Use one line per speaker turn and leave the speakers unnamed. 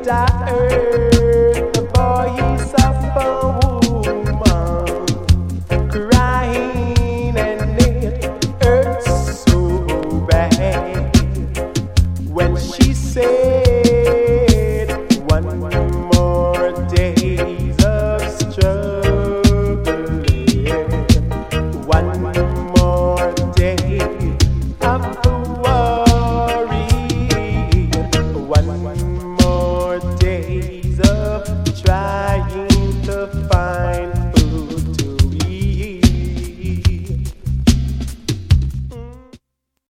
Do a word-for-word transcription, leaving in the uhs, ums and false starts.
I heard the voice of a woman crying, and it hurts so bad when she said, one more days of struggling, one more day of worry, one more days